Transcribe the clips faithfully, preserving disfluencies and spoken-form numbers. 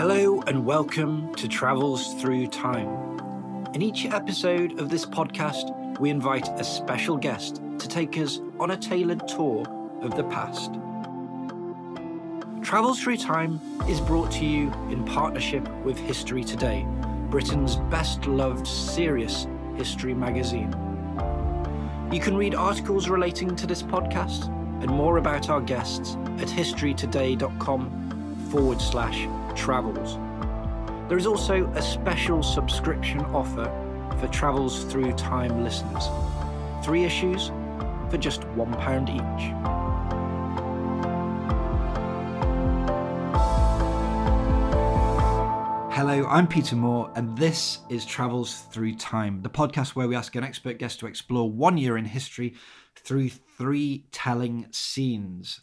Hello and welcome to Travels Through Time. In each episode of this podcast, we invite a special guest to take us on a tailored tour of the past. Travels Through Time is brought to you in partnership with History Today, Britain's best-loved serious history magazine. You can read articles relating to this podcast and more about our guests at historytoday.com forward slash travels. There is also a special subscription offer for Travels Through Time listeners. Three issues for just one pound each. Hello, I'm Peter Moore, and this is Travels Through Time, the podcast where we ask an expert guest to explore one year in history through three telling scenes.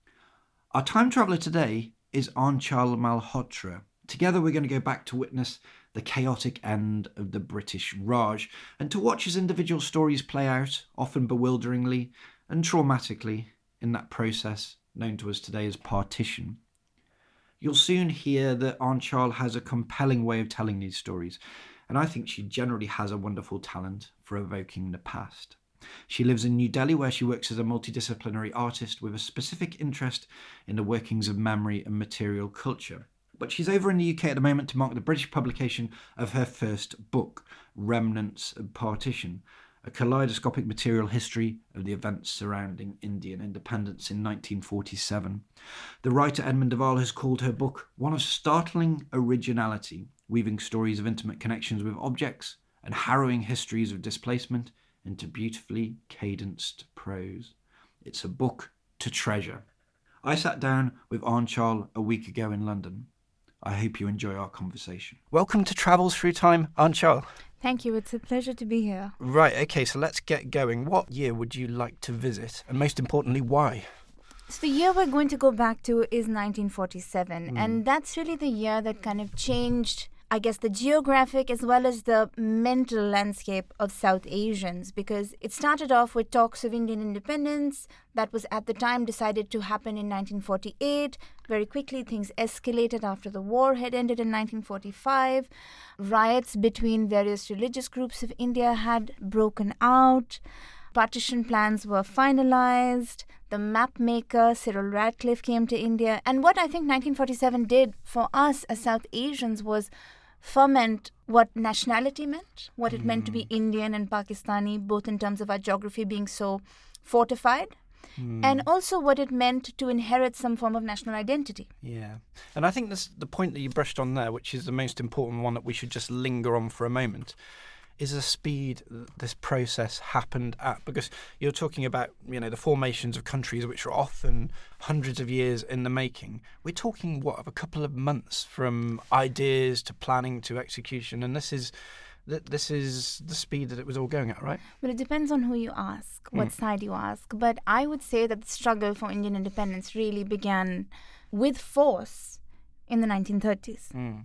Our time traveller today is Anchal Malhotra. Together we're going to go back to witness the chaotic end of the British Raj and to watch as individual stories play out, often bewilderingly and traumatically, in that process known to us today as partition. You'll soon hear that Anchal has a compelling way of telling these stories, and I think she generally has a wonderful talent for evoking the past. She lives in New Delhi, where she works as a multidisciplinary artist with a specific interest in the workings of memory and material culture. But she's over in the U K at the moment to mark the British publication of her first book, Remnants of Partition, a kaleidoscopic material history of the events surrounding Indian independence in nineteen forty-seven. The writer Edmund de Waal has called her book one of startling originality, weaving stories of intimate connections with objects and harrowing histories of displacement into beautifully cadenced prose. It's a book to treasure. I sat down with Anchal a week ago in London. I hope you enjoy our conversation. Welcome to Travels Through Time, Anchal. Thank you. It's a pleasure to be here. Right, okay, so let's get going. What year would you like to visit? And most importantly, why? So the year we're going to go back to is nineteen forty-seven. Mm. And that's really the year that kind of changed, I guess, the geographic as well as the mental landscape of South Asians, because it started off with talks of Indian independence that was at the time decided to happen in nineteen forty-eight. Very quickly, things escalated after the war had ended in nineteen forty-five. Riots between various religious groups of India had broken out. Partition plans were finalized. The map maker, Cyril Radcliffe, came to India. And what I think nineteen forty-seven did for us as South Asians was foment what nationality meant, what it mm. meant to be Indian and Pakistani, both in terms of our geography being so fortified, mm. and also what it meant to inherit some form of national identity. Yeah. And I think that's the point that you brushed on there, which is the most important one that we should just linger on for a moment, is the speed this process happened at. Because you're talking about, you know, the formations of countries which are often hundreds of years in the making. We're talking, what, of a couple of months from ideas to planning to execution, and this is this is the speed that it was all going at, right? Well, it depends on who you ask, what mm. side you ask. But I would say that the struggle for Indian independence really began with force in the nineteen thirties. Mm.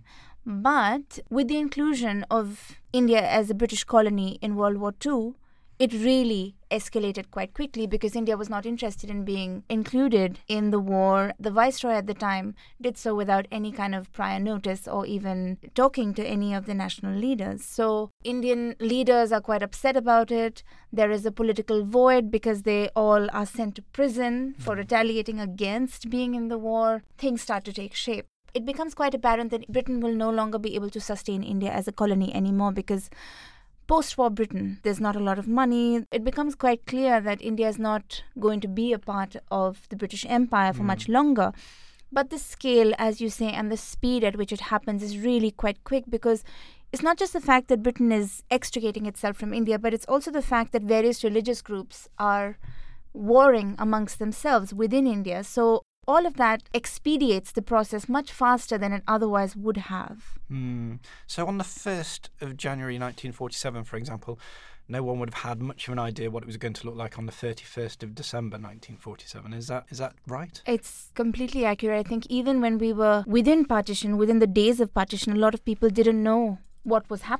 But with the inclusion of India as a British colony in World War Two, it really escalated quite quickly because India was not interested in being included in the war. The viceroy at the time did so without any kind of prior notice or even talking to any of the national leaders. So Indian leaders are quite upset about it. There is a political void because they all are sent to prison for retaliating against being in the war. Things start to take shape. It becomes quite apparent that Britain will no longer be able to sustain India as a colony anymore because post-war Britain, there's not a lot of money. It becomes quite clear that India is not going to be a part of the British Empire for mm. much longer. But the scale, as you say, and the speed at which it happens is really quite quick because it's not just the fact that Britain is extricating itself from India, but it's also the fact that various religious groups are warring amongst themselves within India. So all of that expedites the process much faster than it otherwise would have. Mm. So on the first of January nineteen forty-seven, for example, no one would have had much of an idea what it was going to look like on the thirty-first of December nineteen forty-seven. Is that is that right? It's completely accurate. I think even when we were within partition, within the days of partition, a lot of people didn't know what was happening.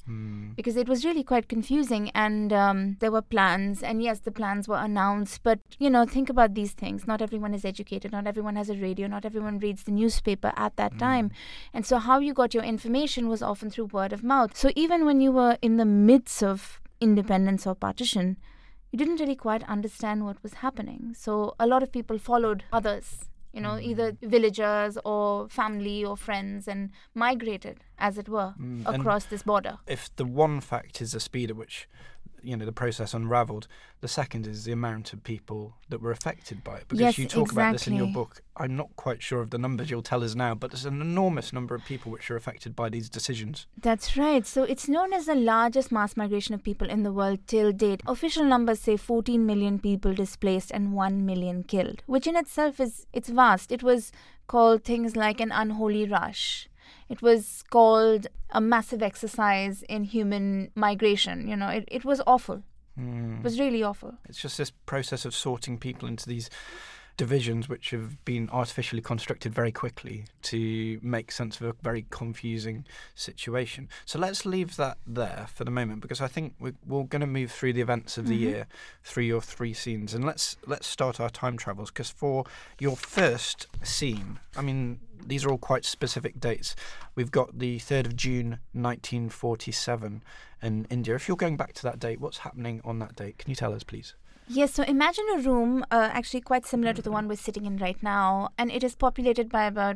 Mm. Because it was really quite confusing, and um, there were plans, and yes, the plans were announced, but, you know, think about these things. Not everyone is educated, not everyone has a radio, not everyone reads the newspaper at that mm. time. And so how you got your information was often through word of mouth. So even when you were in the midst of independence or partition, you didn't really quite understand what was happening. So a lot of people followed others, you know, mm. either villagers or family or friends, and migrated, as it were, mm. across and this border. If the one fact is the speed at which, you know, the process unravelled, the second is the amount of people that were affected by it. Because yes, you talk exactly. about this in your book. I'm not quite sure of the numbers you'll tell us now, but there's an enormous number of people which are affected by these decisions. That's right. So it's known as the largest mass migration of people in the world till date. Official numbers say fourteen million people displaced and one million killed, which in itself is, it's vast. It was called things like an unholy rush. It was called a massive exercise in human migration. You know, it, it was awful. Mm. It was really awful. It's just this process of sorting people into these divisions which have been artificially constructed very quickly to make sense of a very confusing situation. So let's leave that there for the moment, because I think we're, we're going to move through the events of the mm-hmm. year through your three scenes. And let's let's start our time travels, because for your first scene, I mean, these are all quite specific dates. We've got the third of June nineteen forty-seven in India. If you're going back to that date, what's happening on that date? Can you tell us, please? Yes, so imagine a room uh, actually quite similar to the one we're sitting in right now, and it is populated by about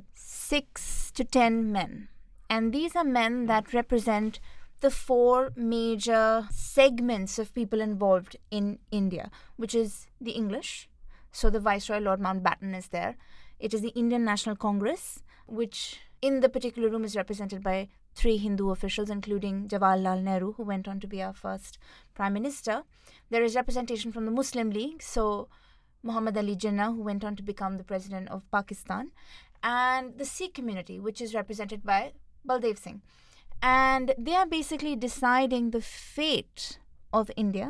six to ten men. And these are men that represent the four major segments of people involved in India, which is the English. So the Viceroy, Lord Mountbatten, is there. It is the Indian National Congress, which in the particular room is represented by three Hindu officials, including Jawaharlal Nehru, who went on to be our first Prime Minister. There is representation from the Muslim League, so Muhammad Ali Jinnah, who went on to become the President of Pakistan, and the Sikh community, which is represented by Baldev Singh. And they are basically deciding the fate of India.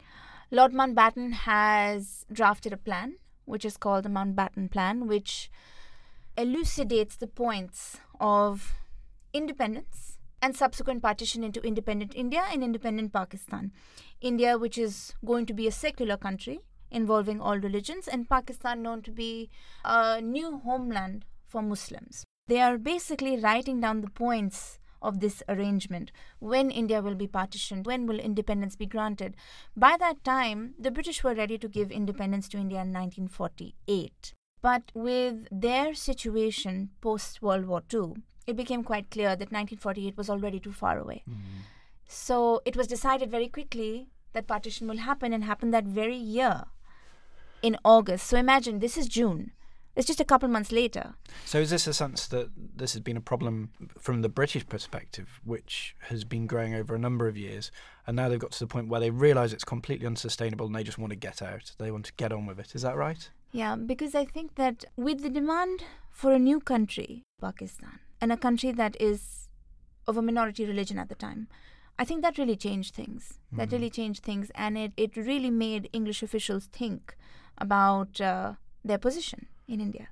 Lord Mountbatten has drafted a plan, which is called the Mountbatten Plan, which elucidates the points of independence and subsequent partition into independent India and independent Pakistan. India, which is going to be a secular country involving all religions, and Pakistan known to be a new homeland for Muslims. They are basically writing down the points of this arrangement. When India will be partitioned, when will independence be granted. By that time, the British were ready to give independence to India in nineteen forty-eight. But with their situation post-World War Two, it became quite clear that nineteen forty-eight was already too far away. Mm. So it was decided very quickly that partition will happen, and happen that very year in August. So imagine, this is June. It's just a couple months later. So is this a sense that this has been a problem from the British perspective, which has been growing over a number of years, and now they've got to the point where they realise it's completely unsustainable and they just want to get out. They want to get on with it. Is that right? Yeah, because I think that with the demand for a new country, Pakistan, and a country that is of a minority religion at the time, I think that really changed things. Mm. That really changed things, and it, it really made English officials think about uh, their position in India.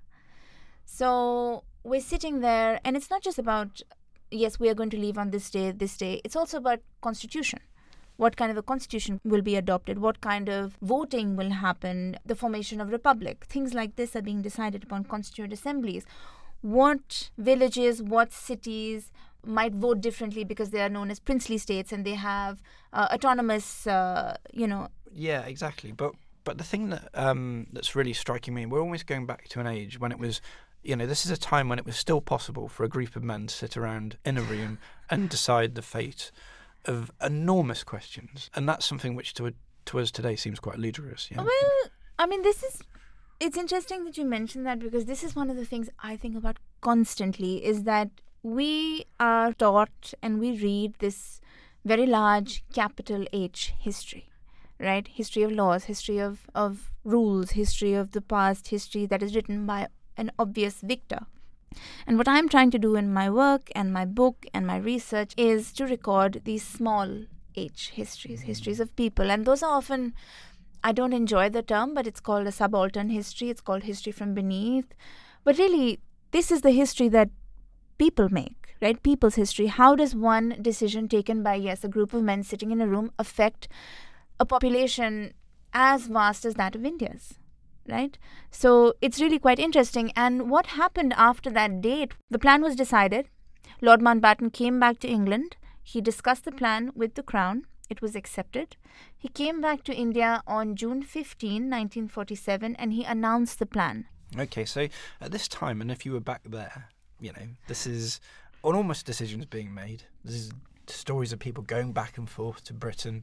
So we're sitting there, and it's not just about, yes, we are going to leave on this day, this day. It's also about constitution. What kind of a constitution will be adopted? What kind of voting will happen? The formation of republic. Things like this are being decided upon constituent assemblies. What villages, what cities might vote differently because they are known as princely states and they have uh, autonomous, uh, you know. Yeah, exactly. But but the thing that um, that's really striking me, we're always going back to an age when it was, you know, this is a time when it was still possible for a group of men to sit around in a room and decide the fate of enormous questions. And that's something which to, to us today seems quite ludicrous. You know? Well, I mean, this is, it's interesting that you mentioned that, because this is one of the things I think about constantly, is that we are taught and we read this very large capital H history, right? History of laws, history of, of rules, history of the past, history that is written by an obvious victor. And what I'm trying to do in my work and my book and my research is to record these small H histories, histories of people. And those are often, I don't enjoy the term, but it's called a subaltern history. It's called history from beneath. But really, this is the history that people make. right? People's history. How does one decision taken by, yes, a group of men sitting in a room affect a population as vast as that of India's, right? So it's really quite interesting. And what happened after that date? The plan was decided. Lord Mountbatten came back to England. He discussed the plan with the Crown. It was accepted. He came back to India on June fifteenth, nineteen forty-seven, and he announced the plan. Okay, so at this time, and if you were back there, you know, this is enormous decisions being made. This is stories of people going back and forth to Britain,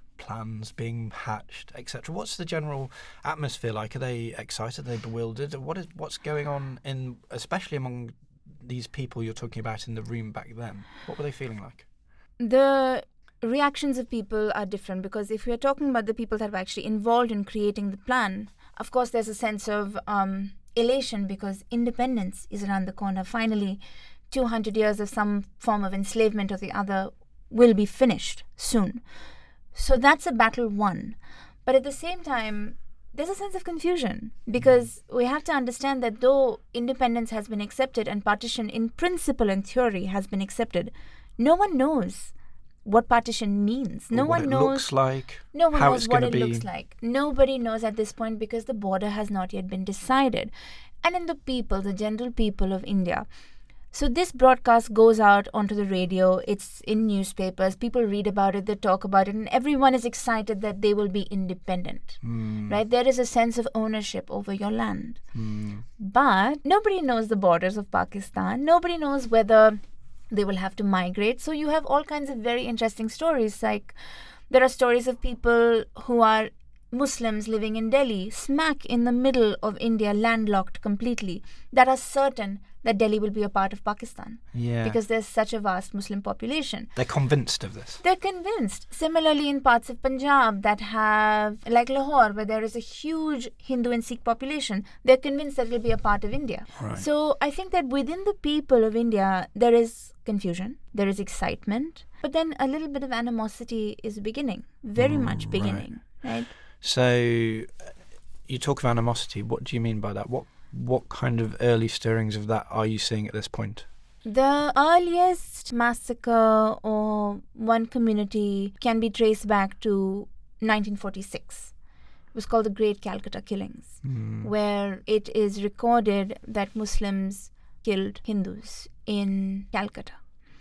plans being hatched, et cetera. What's the general atmosphere like? Are they excited? Are they bewildered? What is what's going on in, especially among these people you're talking about in the room back then? What were they feeling like? The reactions of people are different, because if we are talking about the people that were actually involved in creating the plan, of course there's a sense of um, elation, because independence is around the corner. Finally, two hundred years of some form of enslavement or the other will be finished soon. So that's a battle won. But at the same time, there's a sense of confusion, because we have to understand that though independence has been accepted and partition in principle and theory has been accepted, no one knows what partition means. No what one it knows looks like. No one how knows it's what gonna it be. looks like. Nobody knows at this point, because the border has not yet been decided. And in the people, the general people of India. So this broadcast goes out onto the radio. It's in newspapers. People read about it. They talk about it. And everyone is excited that they will be independent. Mm. Right? There is a sense of ownership over your land. Mm. But nobody knows the borders of Pakistan. Nobody knows whether they will have to migrate. So you have all kinds of very interesting stories. Like there are stories of people who are Muslims living in Delhi, smack in the middle of India, landlocked completely, that are certain that Delhi will be a part of Pakistan. Yeah. Because there's such a vast Muslim population. They're convinced of this. They're convinced. Similarly, in parts of Punjab that have, like Lahore, where there is a huge Hindu and Sikh population, they're convinced that it will be a part of India. Right. So I think that within the people of India, there is confusion, there is excitement, but then a little bit of animosity is beginning, very Mm, much beginning, right? right? So you talk of animosity. What do you mean by that? What what kind of early stirrings of that are you seeing at this point? The earliest massacre or one community can be traced back to nineteen forty-six. It was called the Great Calcutta Killings, Mm. where it is recorded that Muslims killed Hindus in Calcutta.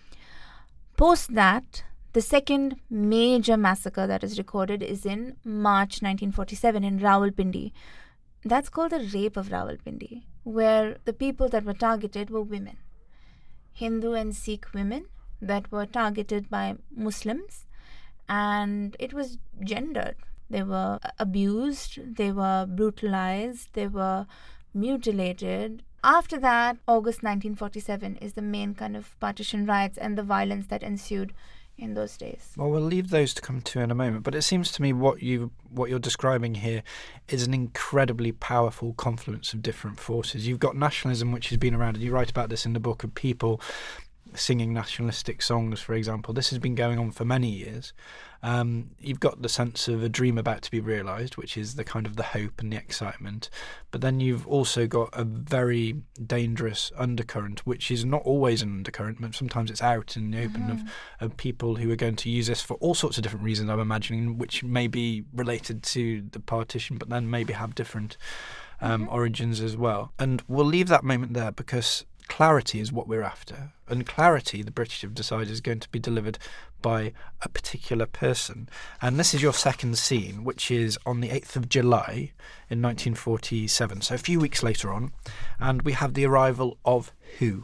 Post that, the second major massacre that is recorded is in March nineteen forty-seven in Rawalpindi. That's called the Rape of Rawalpindi, where the people that were targeted were women. Hindu and Sikh women that were targeted by Muslims, and it was gendered. They were abused, they were brutalized, they were mutilated. After that, August nineteen forty-seven is the main kind of partition riots and the violence that ensued in those days. Well, we'll leave those to come to in a moment. But it seems to me what you what you're describing here is an incredibly powerful confluence of different forces. You've got nationalism, which has been around, and you write about this in the book, of people singing nationalistic songs, for example. This has been going on for many years. Um, you've got the sense of a dream about to be realised, which is the kind of the hope and the excitement. But then you've also got a very dangerous undercurrent, which is not always an undercurrent, but sometimes it's out in the open, Mm-hmm. of, of people who are going to use this for all sorts of different reasons, I'm imagining, which may be related to the partition, but then maybe have different um, Mm-hmm. origins as well. And we'll leave that moment there, because clarity is what we're after. And clarity, the British have decided, is going to be delivered by a particular person. And this is your second scene, which is on the eighth of July in nineteen forty-seven, so a few weeks later on. And we have the arrival of who?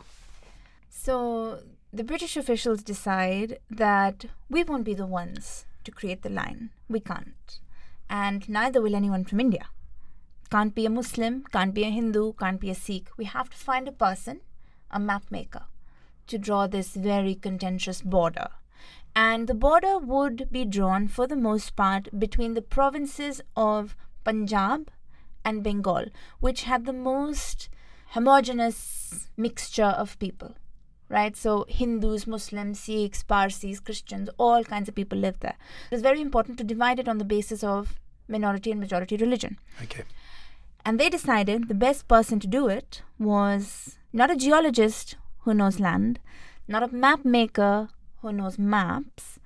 So the British officials decide that we won't be the ones to create the line. We can't. And neither will anyone from India. Can't be a Muslim, can't be a Hindu, can't be a Sikh. We have to find a person, a map maker, to draw this very contentious border. And the border would be drawn for the most part between the provinces of Punjab and Bengal, which had the most homogeneous mixture of people, right? So Hindus, Muslims, Sikhs, Parsis, Christians, all kinds of people lived there. It was very important to divide it on the basis of minority and majority religion. Okay. And they decided the best person to do it was not a geologist who knows land, not a map maker who knows maps,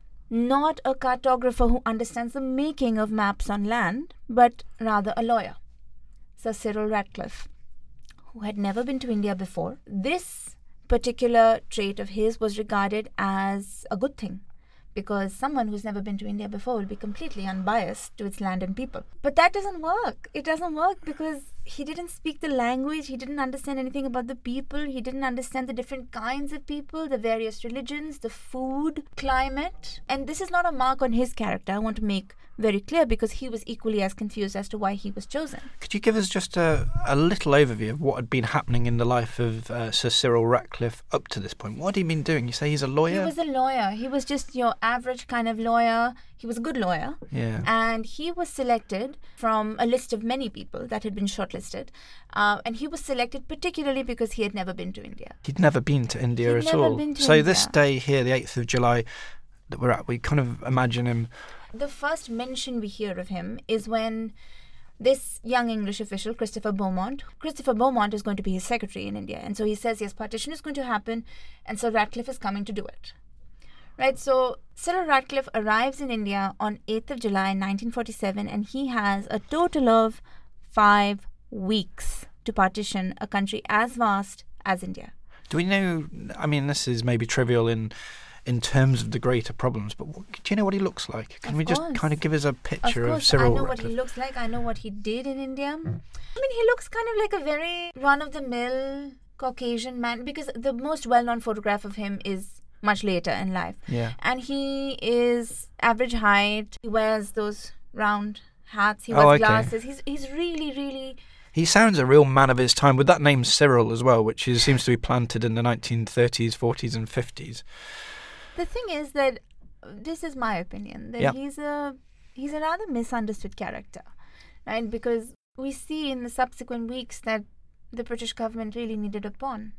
not a cartographer who understands the making of maps on land, but rather a lawyer, Sir Cyril Ratcliffe, who had never been to India before. This particular trait of his was regarded as a good thing, because someone who's never been to India before will be completely unbiased to its land and people. But that doesn't work. It doesn't work because he didn't speak the language, he didn't understand anything about the people, he didn't understand the different kinds of people, the various religions, the food, climate. And this is not a mark on his character, I want to make very clear, because he was equally as confused as to why he was chosen. Could you give us just a, a little overview of what had been happening in the life of uh, Sir Cyril Ratcliffe up to this point? What had he been doing? You say he's a lawyer? He was a lawyer. He was just your average kind of lawyer. He was a good lawyer. Yeah. And he was selected from a list of many people that had been shortlisted. Uh, and he was selected particularly because he had never been to India. He'd never been to India He'd at never all. been to so India. This day here, the eighth of July, that we're at, we kind of imagine him. The first mention we hear of him is when this young English official, Christopher Beaumont, Christopher Beaumont is going to be his secretary in India. And so he says, yes, partition is going to happen, and Sir Ratcliffe is coming to do it. Right, so Cyril Ratcliffe arrives in India on eighth of July nineteen forty-seven, and he has a total of five weeks to partition a country as vast as India. Do we know, I mean, this is maybe trivial in in terms of the greater problems, but what, do you know what he looks like? Can Of we just course. kind of give us a picture Of of, course, Cyril I know Ratcliffe? what he looks like. I know what he did in India. I mean, he looks kind of like a very run-of-the-mill Caucasian man, because the most well-known photograph of him is much later in life. Yeah. And he is average height. He wears those round hats. He Oh, wears okay. glasses. He's he's really, really... He sounds a real man of his time, with that name Cyril as well, which is, seems to be planted in the nineteen thirties, forties and fifties. The thing is that, this is my opinion, that Yeah. he's a he's a rather misunderstood character, right? Because we see in the subsequent weeks that the British government really needed a pawn.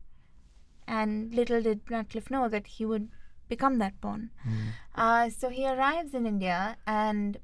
And little did Ratcliffe know that he would become that pawn. Mm. Uh, so he arrives in India and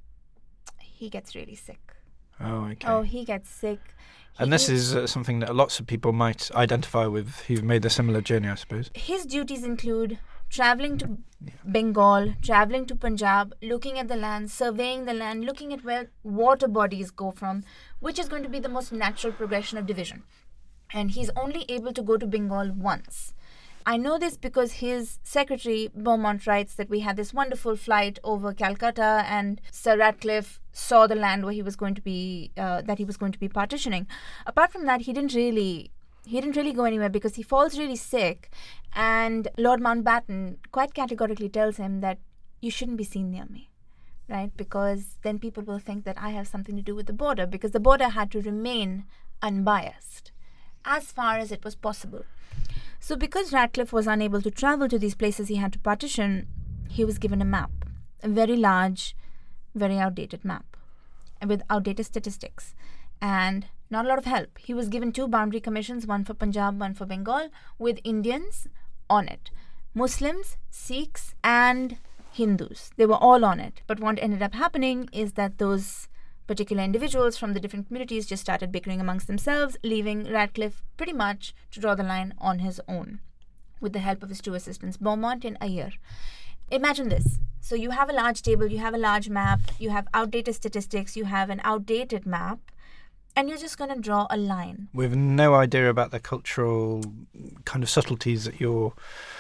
he gets really sick. Oh, okay. Oh, he gets sick. He and this eats- is uh, something that lots of people might identify with who've made a similar journey, I suppose. His duties include traveling to Bengal, traveling to Punjab, looking at the land, surveying the land, looking at where water bodies go from, which is going to be the most natural progression of division. And he's only able to go to Bengal once. I know this because his secretary, Beaumont, writes that we had this wonderful flight over Calcutta, and Sir Ratcliffe saw the land where he was going to be, uh, that he was going to be partitioning. Apart from that, he didn't really... He didn't really go anywhere because he falls really sick, and Lord Mountbatten quite categorically tells him that you shouldn't be seen near me, right? Because then people will think that I have something to do with the border, because the border had to remain unbiased as far as it was possible. So because Ratcliffe was unable to travel to these places he had to partition, he was given a map, a very large, very outdated map, with outdated statistics, and not a lot of help. He was given two boundary commissions, one for Punjab, one for Bengal, with Indians on it. Muslims, Sikhs, and Hindus. They were all on it. But what ended up happening is that those particular individuals from the different communities just started bickering amongst themselves, leaving Ratcliffe pretty much to draw the line on his own, with the help of his two assistants, Beaumont and Ayer. Imagine this. So you have a large table, you have a large map, you have outdated statistics, you have an outdated map, and you're just going to draw a line. With no idea about the cultural kind of subtleties that you're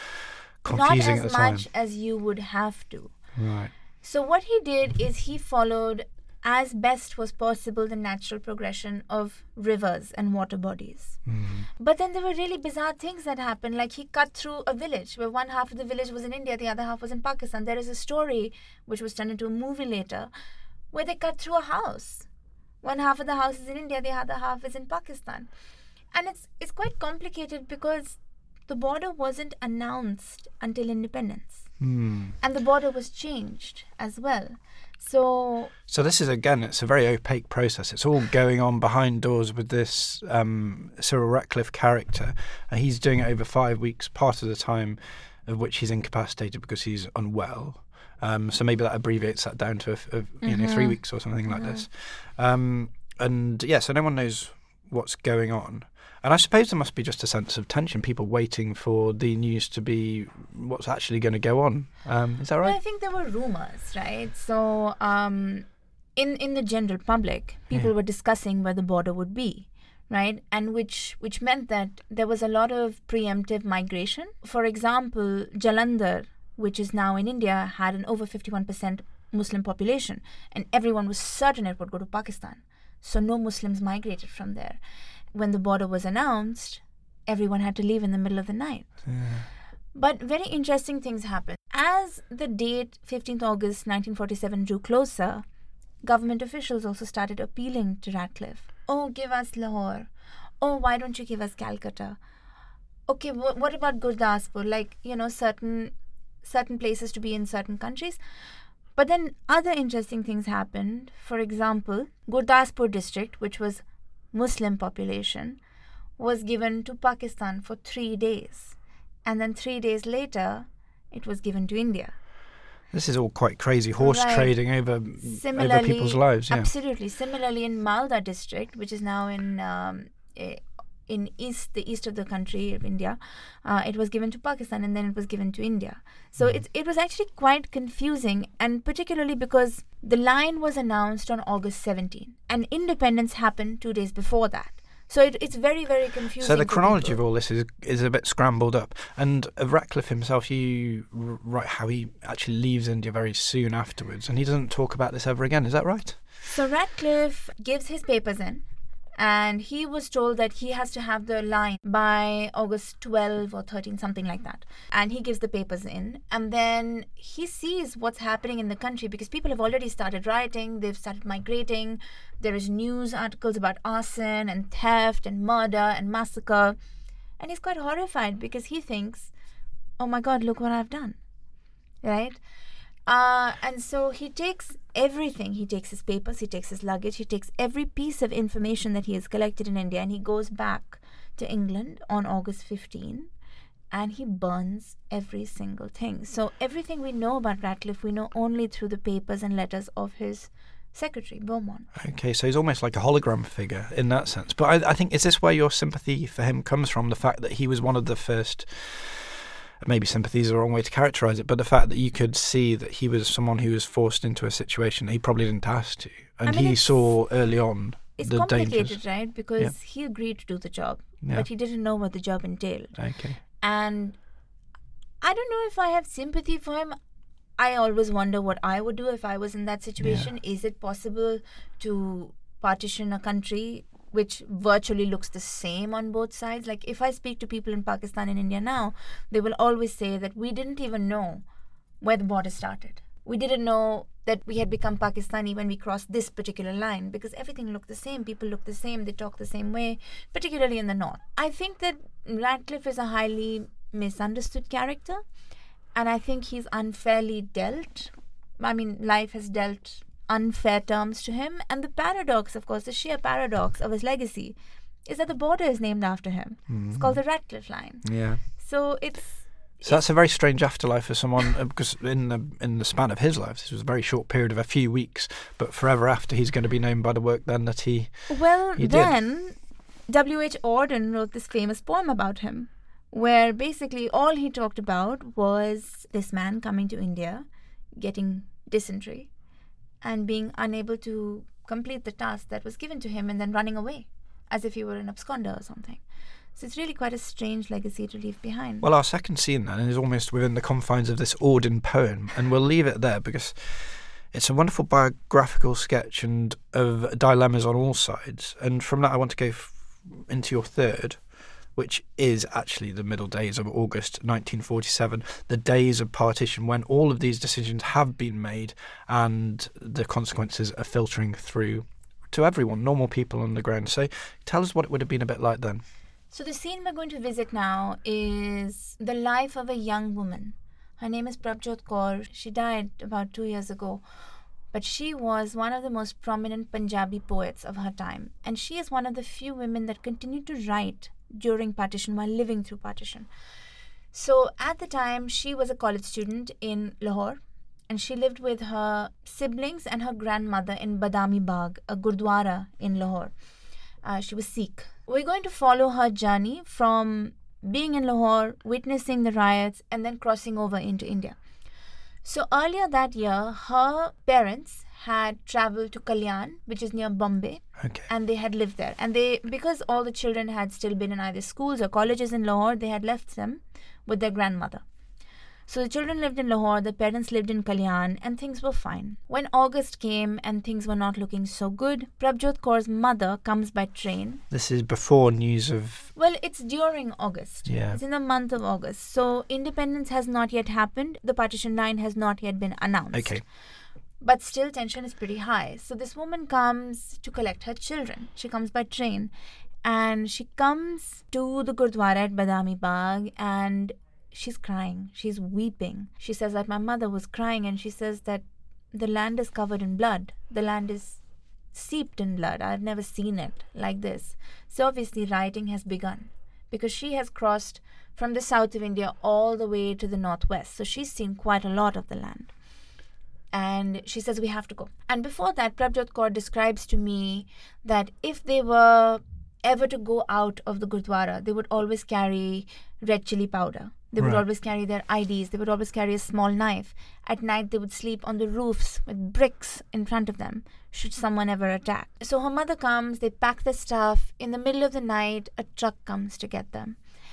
confusing Not at as the time. much as you would have to. Right. So what he did is he followed, as best was possible, the natural progression of rivers and water bodies. Mm. But then there were really bizarre things that happened. Like he cut through a village where one half of the village was in India, the other half was in Pakistan. There is a story which was turned into a movie later where they cut through a house. One half of the house is in India, the other half is in Pakistan. And it's it's quite complicated because the border wasn't announced until independence. Mm. And the border was changed as well. So So this is, again, it's a very opaque process. It's all going on behind doors with this um, Cyril Ratcliffe character. And he's doing it over five weeks, part of the time of which he's incapacitated because he's unwell. Um, so maybe that abbreviates that down to a, a, you know Mhm. three weeks or something like Mhm. this. Um, and yeah, so no one knows what's going on. And I suppose there must be just a sense of tension, people waiting for the news to be what's actually going to go on. Um, is that right? Well, I think there were rumors, right? So um, in, in the general public, people yeah. were discussing where the border would be, right? And which, which meant that there was a lot of preemptive migration. For example, Jalandhar, which is now in India, had an over fifty-one percent Muslim population, and everyone was certain it would go to Pakistan. So no Muslims migrated from there. When the border was announced, everyone had to leave in the middle of the night. Yeah. But very interesting things happened. As the date fifteenth of August nineteen forty-seven drew closer, government officials also started appealing to Ratcliffe. Oh, give us Lahore. Oh, why don't you give us Calcutta? Okay, wh- what about Gurdaspur? Like, you know, certain certain places to be in certain countries. But then other interesting things happened. For example, Gurdaspur district, which was Muslim population, was given to Pakistan for three days. And then three days later, it was given to India. This is all quite crazy, horse right. trading over, Similarly, over people's lives. Yeah. Absolutely. Similarly, in Malda district, which is now in um, in east the east of the country of India, uh, it was given to Pakistan and then it was given to India. So mm. it, it was actually quite confusing, and particularly because the line was announced on August seventeenth and independence happened two days before that. So it, it's very, very confusing. So the chronology of all this is is a bit scrambled up. And of Ratcliffe himself, you write how he actually leaves India very soon afterwards, and he doesn't talk about this ever again. Is that right? So Ratcliffe gives his papers in, and he was told that he has to have the line by August twelfth or thirteenth, something like that. And he gives the papers in, and then he sees what's happening in the country because people have already started rioting, they've started migrating. There is news articles about arson and theft and murder and massacre. And he's quite horrified because he thinks, oh my God, look what I've done, right? Uh, and so he takes everything. He takes his papers, he takes his luggage, he takes every piece of information that he has collected in India, and he goes back to England on August fifteenth, and he burns every single thing. So everything we know about Ratcliffe, we know only through the papers and letters of his secretary, Beaumont. Okay, so he's almost like a hologram figure in that sense. But I, I think, is this where your sympathy for him comes from? The fact that he was one of the first... Maybe sympathy is the wrong way to characterise it, but the fact that you could see that he was someone who was forced into a situation that he probably didn't ask to, and I mean, he saw early on it's the dangers. It's complicated, right? Because yeah. he agreed to do the job, yeah. but he didn't know what the job entailed. Okay. And I don't know if I have sympathy for him. I always wonder what I would do if I was in that situation. Yeah. Is it possible to partition a country which virtually looks the same on both sides? Like, if I speak to people in Pakistan and India now, they will always say that we didn't even know where the border started. We didn't know that we had become Pakistani when we crossed this particular line, because everything looked the same. People look the same. They talk the same way, particularly in the north. I think that Ratcliffe is a highly misunderstood character, and I think he's unfairly dealt. I mean, life has dealt unfair terms to him, and the paradox, of course, the sheer paradox of his legacy is that the border is named after him. Mm-hmm. It's called the Ratcliffe Line. Yeah. So it's so it's, that's a very strange afterlife for someone, because in the in the span of his life, this was a very short period of a few weeks, but forever after, he's going to be known by the work then that he well he then W H Auden wrote this famous poem about him, where basically all he talked about was this man coming to India, getting dysentery, and being unable to complete the task that was given to him, and then running away as if he were an absconder or something. So it's really quite a strange legacy to leave behind. Well, our second scene then is almost within the confines of this Auden poem, and we'll leave it there because it's a wonderful biographical sketch and of dilemmas on all sides. And from that I want to go f- into your third, which is actually the middle days of August nineteen forty-seven, the days of partition when all of these decisions have been made and the consequences are filtering through to everyone, normal people on the ground. So tell us what it would have been a bit like then. So the scene we're going to visit now is the life of a young woman. Her name is Prabjot Kaur. She died about two years ago. But she was one of the most prominent Punjabi poets of her time. And she is one of the few women that continued to write during partition, while living through partition. So at the time, she was a college student in Lahore, and she lived with her siblings and her grandmother in Badami Bagh, a gurdwara in Lahore. Uh, she was Sikh. We're going to follow her journey from being in Lahore, witnessing the riots, and then crossing over into India. So earlier that year, her parents had traveled to Kalyan, which is near Bombay, Okay. and they had lived there. And they, because all the children had still been in either schools or colleges in Lahore, they had left them with their grandmother. So the children lived in Lahore, the parents lived in Kalyan, and things were fine. When August came and things were not looking so good, Prabhjot Kaur's mother comes by train. This is before news of... Well, it's during August. Yeah. It's in the month of August. So independence has not yet happened. The partition line has not yet been announced. Okay. But still tension is pretty high. So this woman comes to collect her children. She comes by train. And she comes to the Gurdwara at Badami Bagh and she's crying. She's weeping. She says that my mother was crying and she says that the land is covered in blood. The land is steeped in blood. I've never seen it like this. So obviously rioting has begun because she has crossed from the south of India all the way to the northwest. So she's seen quite a lot of the land. And she says, we have to go. And before that, Prabhjot Kaur describes to me that if they were ever to go out of the Gurdwara, they would always carry red chili powder. They would Right. always carry their I Ds. They would always carry a small knife. At night, they would sleep on the roofs with bricks in front of them, should someone ever attack. So her mother comes, they pack their stuff. In the middle of the night, a truck comes to get them.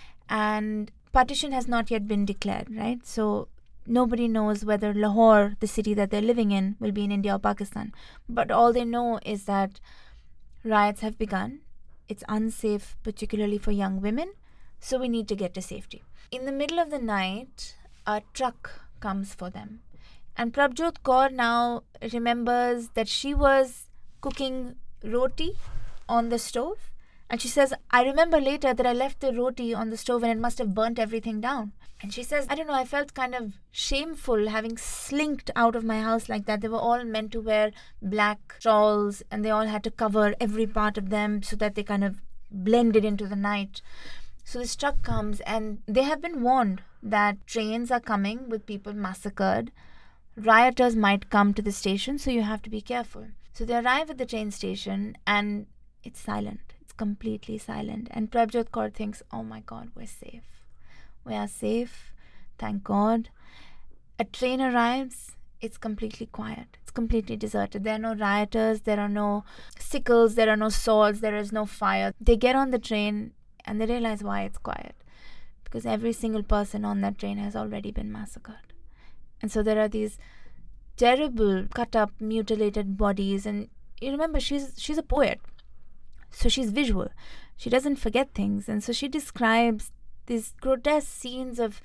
And partition has not yet been declared, right? So nobody knows whether Lahore, the city that they're living in, will be in India or Pakistan. But all they know is that riots have begun. It's unsafe, particularly for young women. So we need to get to safety. In the middle of the night, a truck comes for them. And Prabhjot Kaur now remembers that she was cooking roti on the stove. And she says, I remember later that I left the roti on the stove and it must have burnt everything down. And she says, I don't know, I felt kind of shameful having slinked out of my house like that. They were all meant to wear black shawls and they all had to cover every part of them so that they kind of blended into the night. So this truck comes and they have been warned that trains are coming with people massacred. Rioters might come to the station, so you have to be careful. So they arrive at the train station and it's silent. It's completely silent. And Prabhjot Kaur thinks, oh my God, we're safe. We are safe. Thank God. A train arrives. It's completely quiet. It's completely deserted. There are no rioters. There are no sickles. There are no swords. There is no fire. They get on the train and they realize why it's quiet. Because every single person on that train has already been massacred. And so there are these terrible, cut-up, mutilated bodies. And you remember, she's she's a poet. So she's visual. She doesn't forget things. And so she describes these grotesque scenes of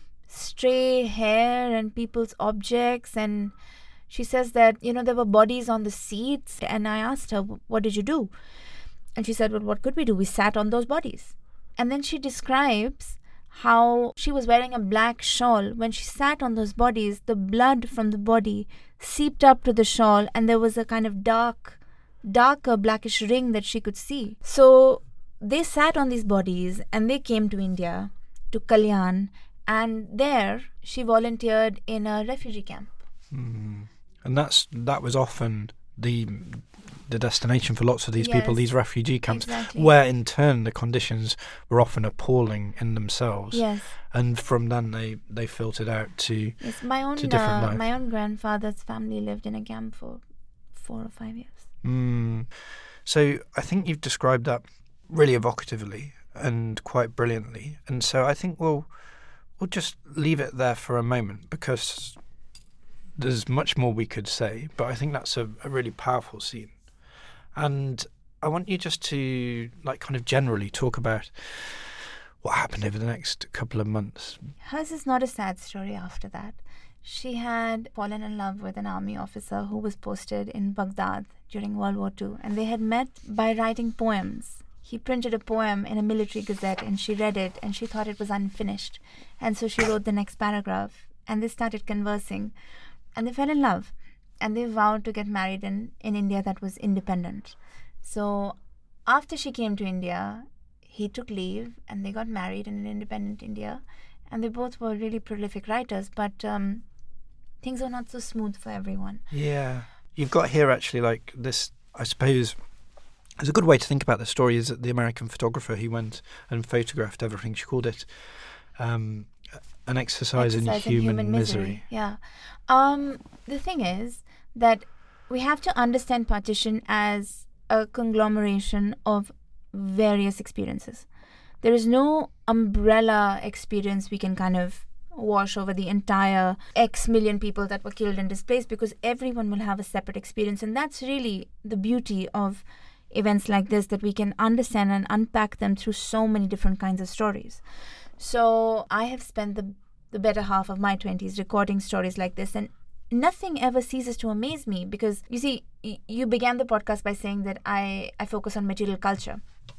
stray hair and people's objects. And she says that, you know, there were bodies on the seats. And I asked her, what did you do? And she said, well, what could we do? We sat on those bodies. And then she describes how she was wearing a black shawl. When she sat on those bodies, the blood from the body seeped up to the shawl and there was a kind of dark, darker blackish ring that she could see. So they sat on these bodies and they came to India, to Kalyan, and there she volunteered in a refugee camp. Mm. And that's that was often the the destination for lots of these Yes, people, these refugee camps, exactly. where in turn the conditions were often appalling in themselves. Yes. And from then they, they filtered out to, Yes, my own to different uh, life. my own grandfather's family lived in a camp for four or five years. Mm. So I think you've described that really evocatively and quite brilliantly. And so I think we'll we'll just leave it there for a moment because there's much more we could say, but I think that's a, a really powerful scene. And I want you just to, like, kind of generally talk about what happened over the next couple of months. Hers is not a sad story after that. She had fallen in love with an army officer who was posted in Baghdad during World War Two, and they had met by writing poems. He printed a poem in a military gazette and she read it and she thought it was unfinished. And so she wrote the next paragraph and they started conversing and they fell in love. And they vowed to get married in, in India that was independent. So after she came to India, he took leave and they got married in an independent India. And they both were really prolific writers, but um, things were not so smooth for everyone. Yeah. You've got here actually like this, I suppose, There's a good way to think about the story is that the American photographer who went and photographed everything, she called it um, an exercise, exercise in human, in human misery. misery. Yeah. Um, the thing is that we have to understand partition as a conglomeration of various experiences. There is no umbrella experience we can kind of wash over the entire X million people that were killed and displaced, because everyone will have a separate experience. And that's really the beauty of events like this, that we can understand and unpack them through so many different kinds of stories. So I have spent the the better half of my twenties recording stories like this, and nothing ever ceases to amaze me, because you see, y- you began the podcast by saying that I, I focus on material culture.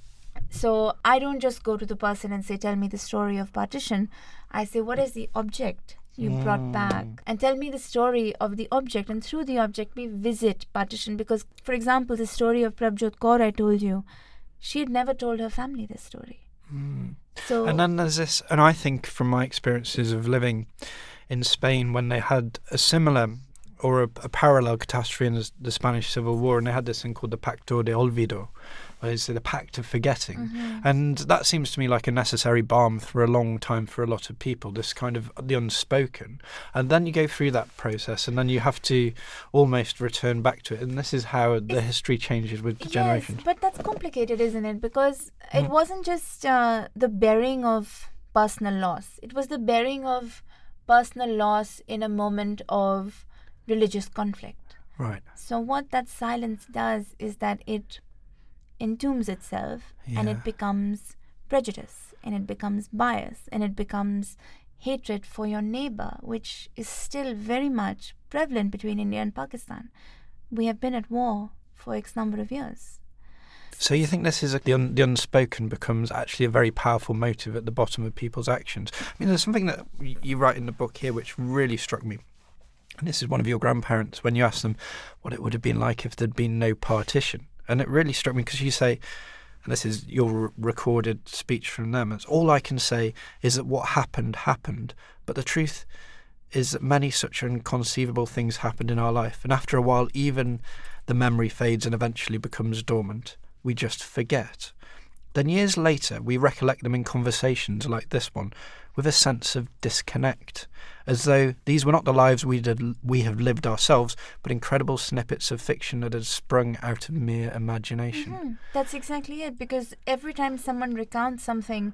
So I don't just go to the person and say, tell me the story of partition. I say, what is the object you mm. brought back? And tell me the story of the object. And through the object, we visit partition. Because, for example, the story of Prabhjot Kaur I told you, she had never told her family this story. Mm. So, and then there's this, and I think from my experiences of living in Spain when they had a similar or a, a parallel catastrophe in the, the Spanish Civil War, and they had this thing called the Pacto de Olvido, where it's the pact of forgetting. Mm-hmm. And that seems to me like a necessary balm for a long time for a lot of people, this kind of the unspoken. And then you go through that process, and then you have to almost return back to it. And this is how the it's, history changes with the yes, generations. But that's complicated, isn't it? Because mm. it wasn't just uh, the bearing of personal loss. It was the bearing of personal loss in a moment of religious conflict. Right. So what that silence does is that it entombs itself, yeah. and it becomes prejudice, and it becomes bias, and it becomes hatred for your neighbor, which is still very much prevalent between India and Pakistan. We have been at war for X number of years. So you think this is a, the, un, the unspoken becomes actually a very powerful motive at the bottom of people's actions? I mean, there's something that you write in the book here which really struck me. And this is one of your grandparents, when you asked them what it would have been like if there'd been no partition. And it really struck me because you say, and this is your recorded speech from them, it's all I can say is that what happened, happened. But the truth is that many such inconceivable things happened in our life. And after a while, even the memory fades and eventually becomes dormant. We just forget. Then years later, we recollect them in conversations like this one with a sense of disconnect, as though these were not the lives we did, we have lived ourselves, but incredible snippets of fiction that had sprung out of mere imagination. Mm-hmm. That's exactly it, because every time someone recounts something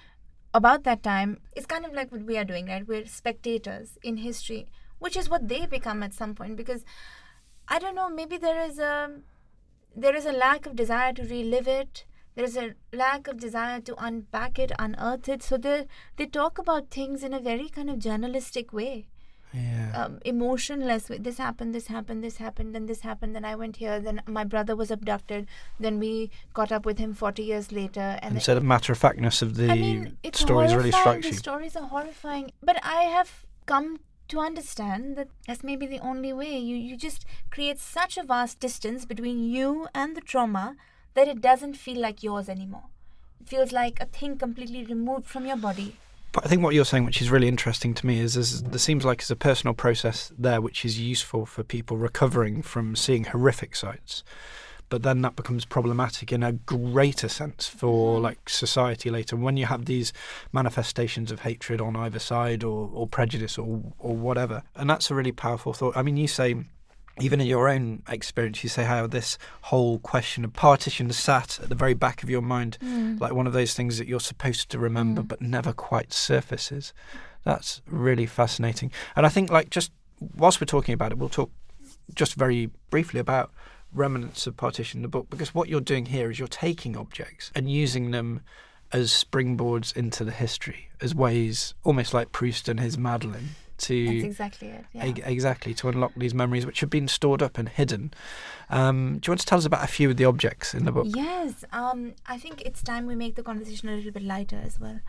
about that time, it's kind of like what we are doing, right? We're spectators in history, which is what they become at some point, because I don't know, maybe there is a there is a lack of desire to relive it. There is a lack of desire to unpack it, unearth it. So they they talk about things in a very kind of journalistic way, yeah, um, emotionless way. This happened, this happened, this happened, then this happened, then I went here, then my brother was abducted, then we caught up with him forty years later. And, and so the matter-of-factness of the I mean, it's stories really strikes the you. The stories are horrifying. But I have come to understand that that's maybe the only way. You, you just create such a vast distance between you and the trauma that it doesn't feel like yours anymore. It feels like a thing completely removed from your body. But I think what you're saying, which is really interesting to me, is there's, there seems like there's a personal process there which is useful for people recovering from seeing horrific sights. But then that becomes problematic in a greater sense for mm-hmm. like society later. When you have these manifestations of hatred on either side, or, or prejudice, or or whatever. And that's a really powerful thought. I mean, you say, even in your own experience, you say how this whole question of partition sat at the very back of your mind, mm. like one of those things that you're supposed to remember mm. but never quite surfaces. That's really fascinating. And I think, like, just whilst we're talking about it, we'll talk just very briefly about remnants of partition in the book, because what you're doing here is you're taking objects and using them as springboards into the history, as ways, almost like Proust and his Madeleine, to That's exactly it. Yeah. e- exactly to unlock these memories which have been stored up and hidden. Um, do you want to tell us about a few of the objects in the book? Yes, um, I think it's time we make the conversation a little bit lighter as well.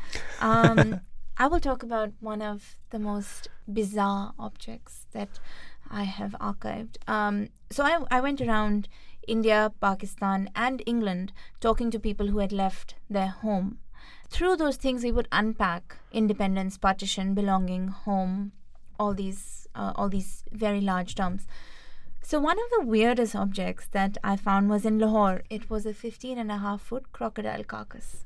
Um, I will talk about one of the most bizarre objects that I have archived. Um, so I, I went around India, Pakistan, and England talking to people who had left their home. Through those things, we would unpack independence, partition, belonging, home, all these, uh, all these very large terms. So one of the weirdest objects that I found was in Lahore. It was a fifteen and a half foot crocodile carcass.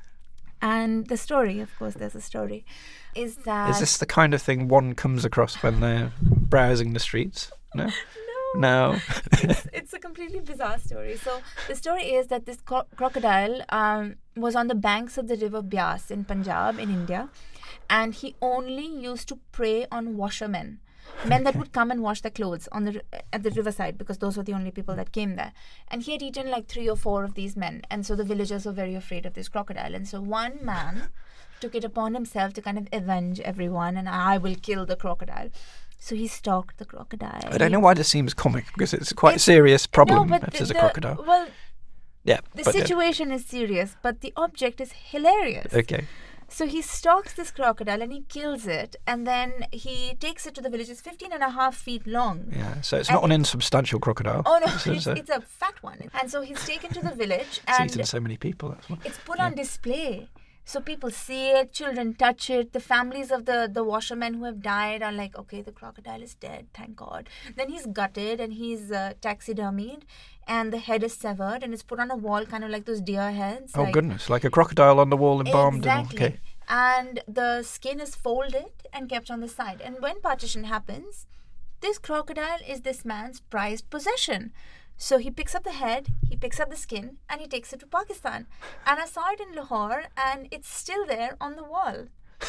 And the story, of course, there's a story, is that... Is this the kind of thing one comes across when they're browsing the streets? No? No. No. it's, it's a completely bizarre story. So the story is that this cro- crocodile um, was on the banks of the river Byas in Punjab, in India. And he only used to prey on washermen. Men that would come and wash their clothes on the at the riverside, because those were the only people that came there. And he had eaten like three or four of these men. And so the villagers were very afraid of this crocodile. And so one man took it upon himself to kind of avenge everyone, and I will kill the crocodile. So he stalked the crocodile. I don't know why this seems comic, because it's quite it's, a serious problem no, if the, there's a the, crocodile. Well, yeah, the but, situation uh, is serious, but the object is hilarious. Okay. So he stalks this crocodile and he kills it, and then he takes it to the village. It's fifteen and a half feet long. Yeah, so it's and not an insubstantial crocodile. Oh no, so it's, a, it's a fat one. And so he's taken to the village it's and eaten so many people. That's what, it's put yeah. on display. So people see it, children touch it. The families of the, the washermen who have died are like, okay, the crocodile is dead, thank God. Then he's gutted and he's uh, taxidermied, and the head is severed and it's put on a wall, kind of like those deer heads. Oh like, goodness, like a crocodile on the wall embalmed. Exactly. And, okay. And the skin is folded and kept on the side. And when partition happens, this crocodile is this man's prized possession. So he picks up the head, he picks up the skin, and he takes it to Pakistan. And I saw it in Lahore, and it's still there on the wall.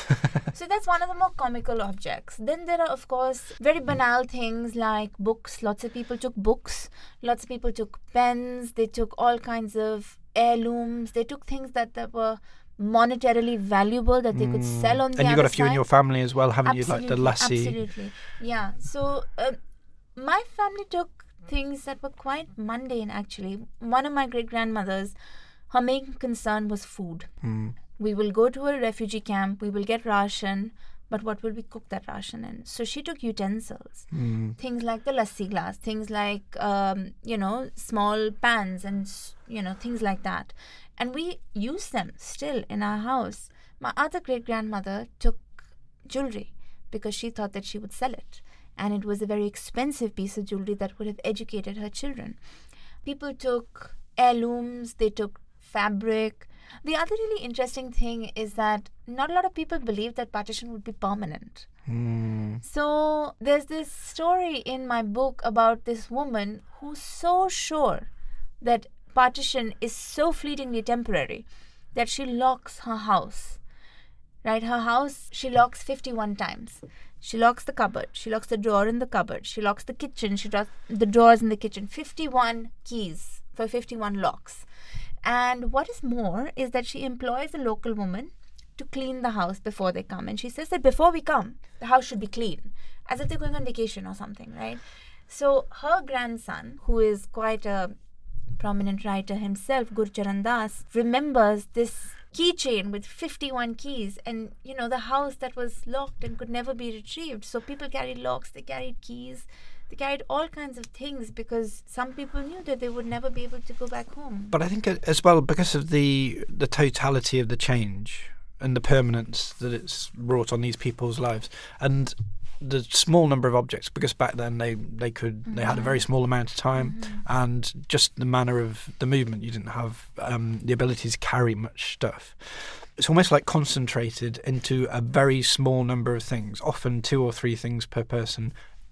So that's one of the more comical objects. Then there are, of course, very banal things like books. Lots of people took books. Lots of people took pens. They took all kinds of heirlooms. They took things that, that were monetarily valuable that they could Mm. sell on the And other you got a few side. in your family as well, haven't Absolutely, you? Like the lassie. Absolutely. Yeah. So uh, my family took things that were quite mundane, actually. One of my great-grandmothers, her main concern was food. Mm. We will go to a refugee camp, we will get ration, but what will we cook that ration in? So she took utensils. Mm. Things like the lassi glass, things like, um, you know, small pans and, you know, things like that. And we use them still in our house. My other great-grandmother took jewelry because she thought that she would sell it. And it was a very expensive piece of jewelry that would have educated her children. People took heirlooms, they took fabric. The other really interesting thing is that not a lot of people believed that partition would be permanent. Mm. So there's this story in my book about this woman who's so sure that partition is so fleetingly temporary that she locks her house. Right? Her house, she locks fifty-one times. She locks the cupboard. She locks the drawer in the cupboard. She locks the kitchen. She locks the drawers in the kitchen. fifty-one keys for fifty-one locks. And what is more is that she employs a local woman to clean the house before they come. And she says that before we come, the house should be clean, as if they're going on vacation or something, right? So her grandson, who is quite a prominent writer himself, Gurcharan Das, remembers this keychain with fifty-one keys, and you know, the house that was locked and could never be retrieved. So people carried locks, they carried keys, they carried all kinds of things because some people knew that they would never be able to go back home. But I think as well, because of the the totality of the change and the permanence that it's wrought on these people's lives, and the small number of objects, because back then they they could mm-hmm. they had a very small amount of time, mm-hmm. and just the manner of the movement, you didn't have um, the ability to carry much stuff. It's almost like concentrated into a very small number of things, often two or three things per person,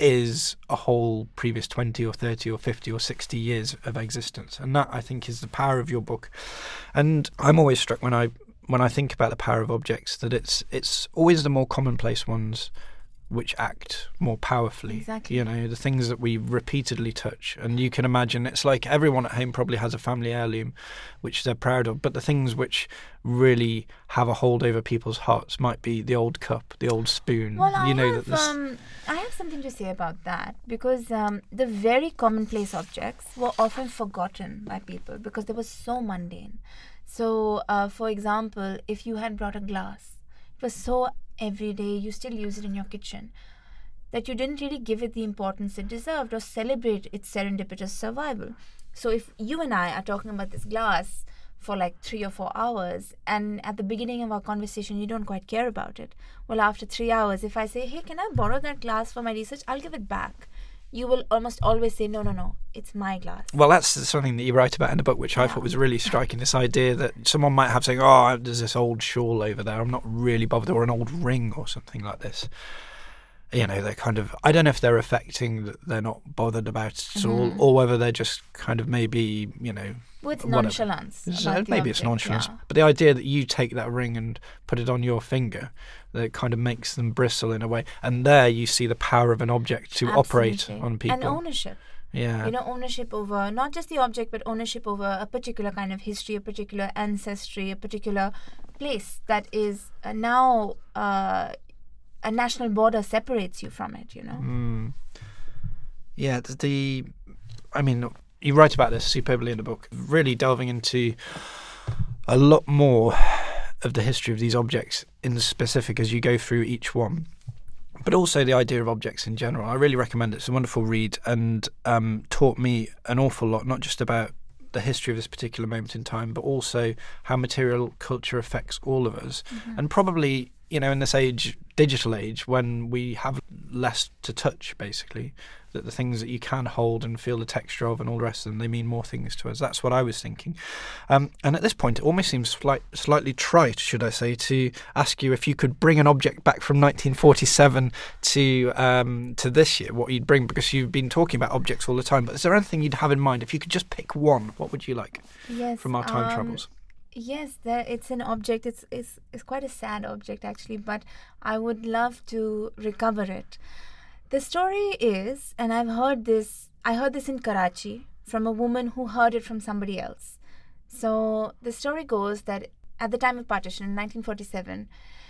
is a whole previous twenty or thirty or fifty or sixty years of existence. And that, I think, is the power of your book. And I'm always struck when I when I think about the power of objects that it's it's always the more commonplace ones which act more powerfully. Exactly. You know, the things that we repeatedly touch. And you can imagine, it's like everyone at home probably has a family heirloom which they're proud of, but the things which really have a hold over people's hearts might be the old cup, the old spoon. Well, I, you know, have, that um, I have something to say about that, because um, the very commonplace objects were often forgotten by people because they were so mundane. So, uh, for example, if you had brought a glass, it was so every day, you still use it in your kitchen, that you didn't really give it the importance it deserved or celebrate its serendipitous survival. So if you and I are talking about this glass for like three or four hours, and at the beginning of our conversation you don't quite care about it, well, after three hours, if I say, hey, can I borrow that glass for my research, I'll give it back. you will almost always say, no, no, no, it's my glass. Well, that's something that you write about in the book, which I Yeah. thought was really striking, this idea that someone might have saying, oh, there's this old shawl over there, I'm not really bothered, or an old ring or something like this. You know, they're kind of, I don't know if they're affecting that they're not bothered about it at all, Mhm. or whether they're just kind of maybe, you know, With whatever. nonchalance. It's- about the maybe it's object, nonchalance, yeah. but the idea that you take that ring and put it on your finger, that kind of makes them bristle in a way. And there you see the power of an object to operate Absolutely. on people. And ownership. Yeah. You know, ownership over not just the object, but ownership over a particular kind of history, a particular ancestry, a particular place that is uh, now uh, a national border separates you from it, you know. Mm. Yeah, the, the, I mean, you write about this superbly in the book, really delving into a lot more of the history of these objects in specific as you go through each one, but also the idea of objects in general. I really recommend it. It's a wonderful read and um, taught me an awful lot, not just about the history of this particular moment in time, but also how material culture affects all of us. Mm-hmm. And probably, you know, in this age, digital age, when we have less to touch, basically, that the things that you can hold and feel the texture of and all the rest of them, they mean more things to us. That's what I was thinking. Um, and at this point, it almost seems slight, slightly trite, should I say, to ask you if you could bring an object back from nineteen forty-seven to um, to this year, what you'd bring, because you've been talking about objects all the time. But is there anything you'd have in mind? If you could just pick one, what would you like Yes, from our time um, travels? Yes, there, it's an object. It's, it's it's quite a sad object actually, but I would love to recover it. The story is, and I've heard this. I heard this in Karachi from a woman who heard it from somebody else. So the story goes that at the time of partition in nineteen forty-seven,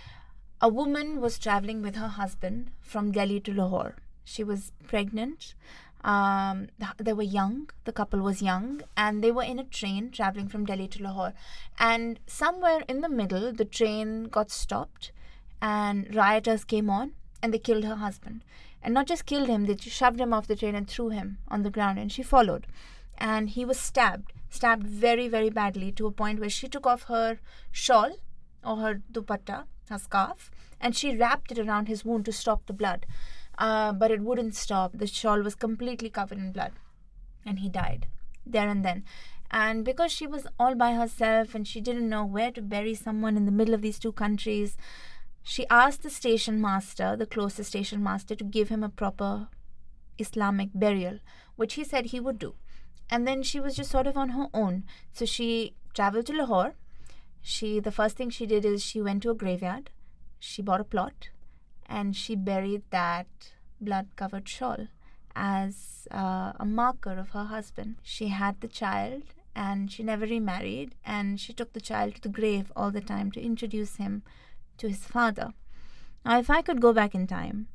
a woman was traveling with her husband from Delhi to Lahore. She was pregnant. Um, they were young, the couple was young, and they were in a train traveling from Delhi to Lahore. And somewhere in the middle, the train got stopped and rioters came on and they killed her husband. And not just killed him, they just shoved him off the train and threw him on the ground, and she followed. And he was stabbed, stabbed very, very badly, to a point where she took off her shawl or her dupatta, her scarf, and she wrapped it around his wound to stop the blood. Uh, but it wouldn't stop. The shawl was completely covered in blood, and he died there and then. And because she was all by herself and she didn't know where to bury someone in the middle of these two countries, she asked the station master, the closest station master, to give him a proper Islamic burial, which he said he would do. And then she was just sort of on her own. So she traveled to Lahore. She, the first thing she did is she went to a graveyard. She bought a plot, and she buried that blood-covered shawl as uh, a marker of her husband. She had the child, and she never remarried, and she took the child to the grave all the time to introduce him to his father. Now, if I could go back in time,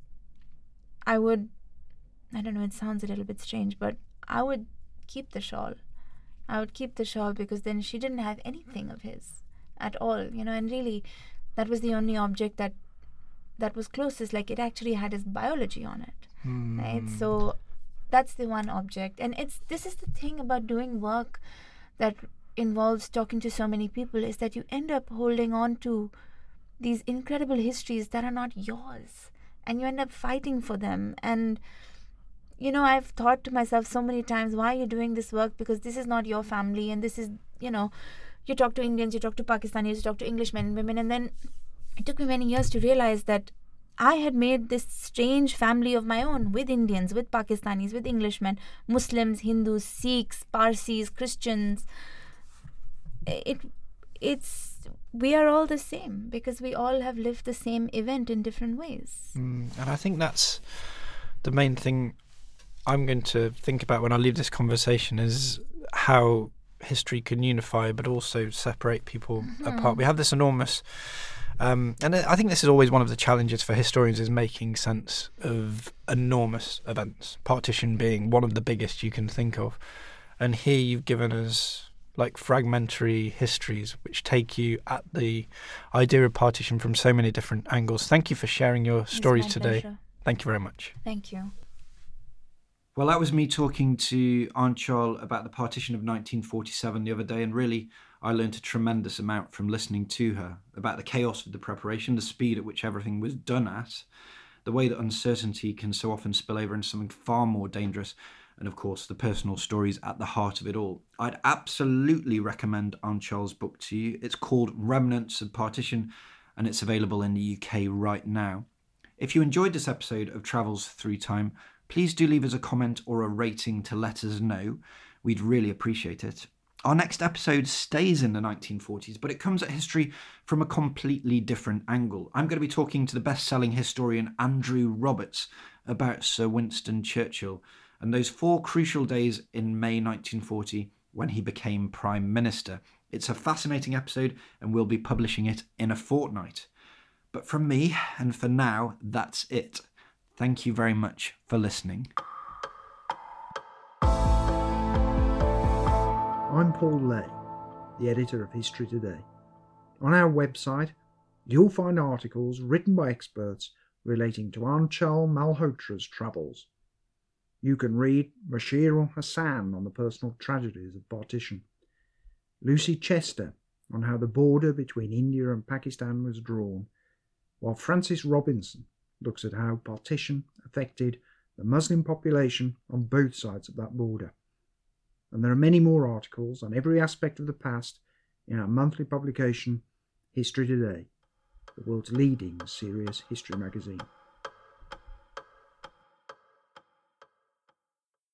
I would, I don't know, it sounds a little bit strange, but I would keep the shawl. I would keep the shawl because then she didn't have anything of his at all, you know, and really that was the only object that that was closest, like it actually had his biology on it, Mm. right? So that's the one object. And it's this is the thing about doing work that involves talking to so many people, is that you end up holding on to these incredible histories that are not yours, and you end up fighting for them. And you know, I've thought to myself so many times, why are you doing this work? Because this is not your family, and this is, you know, you talk to Indians, you talk to Pakistanis, you talk to English men and women, and then it took me many years to realize that I had made this strange family of my own, with Indians, with Pakistanis, with Englishmen, Muslims, Hindus, Sikhs, Parsis, Christians. It, it's, we are all the same because we all have lived the same event in different ways. Mm. And I think that's the main thing I'm going to think about when I leave this conversation, is how history can unify but also separate people Mm-hmm. apart. We have this enormous um, and I think this is always one of the challenges for historians, is making sense of enormous events, partition being one of the biggest you can think of. And here you've given us like fragmentary histories which take you at the idea of partition from so many different angles. Thank you for sharing your stories It's my today. pleasure. Thank you very much. Thank you. Well, that was me talking to Anchal about the partition of nineteen forty-seven the other day, and really I learned a tremendous amount from listening to her about the chaos of the preparation, the speed at which everything was done at, the way that uncertainty can so often spill over into something far more dangerous, and of course the personal stories at the heart of it all. I'd absolutely recommend Anchal's book to you. It's called Remnants of Partition, and it's available in the U K right now. If you enjoyed this episode of Travels Through Time, please do leave us a comment or a rating to let us know. We'd really appreciate it. Our next episode stays in the nineteen forties, but it comes at history from a completely different angle. I'm going to be talking to the best-selling historian Andrew Roberts about Sir Winston Churchill and those four crucial days in May nineteen forty when he became Prime Minister. It's a fascinating episode, and we'll be publishing it in a fortnight. But from me, and for now, that's it. Thank you very much for listening. I'm Paul Lay, the editor of History Today. On our website, you'll find articles written by experts relating to Anchal Malhotra's travels. You can read Bashir al-Hassan on the personal tragedies of partition, Lucy Chester on how the border between India and Pakistan was drawn, while Francis Robinson looks at how partition affected the Muslim population on both sides of that border. And there are many more articles on every aspect of the past in our monthly publication, History Today, the world's leading serious history magazine.